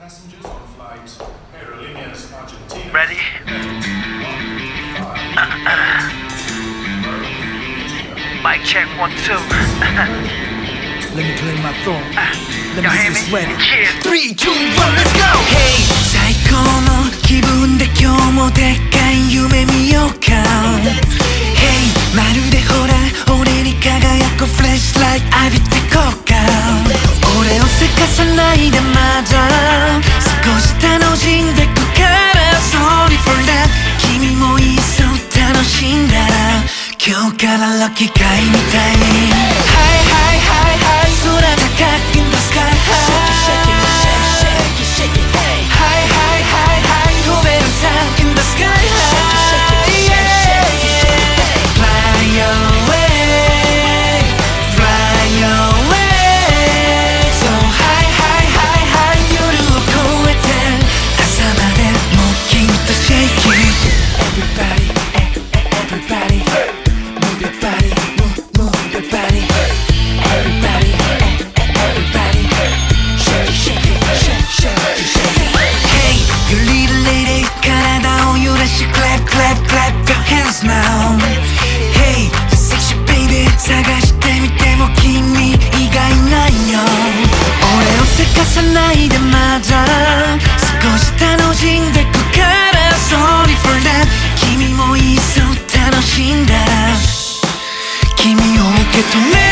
Passengers on flight Aerolíneas Argentina. Ready? Mic check 1, 2. Let me clear my throat. Let Y'all me hear get me? this ready. Yeah. 3, 2, 1, let's go! Hey 最高の気分で今日もでっかい夢見ようか Hey まるでほら俺に輝くフレッシュライト浴びてこうか俺をせかさないでまだ少し楽しんでくから Sorry for that 君もいっそ楽しんだら今日からラッキー会みたいに Hi hi hi hi 空高く in the sky high Hi hi hi hi 飛べるさ in the sky high Fly away Fly away So high high high high 夜を越えて朝までもう君と shake it Everybody everybody Move your body move your body Everybody everybody Shake it shake it shake it Hey you little lady 体を揺らし clap clap clap your hands now Hey you sexy baby 探してみても君以外ないよ俺をせかさないでまだ少し楽しんでくから Sorry for that 君もいっそ楽しんだら君を受け止め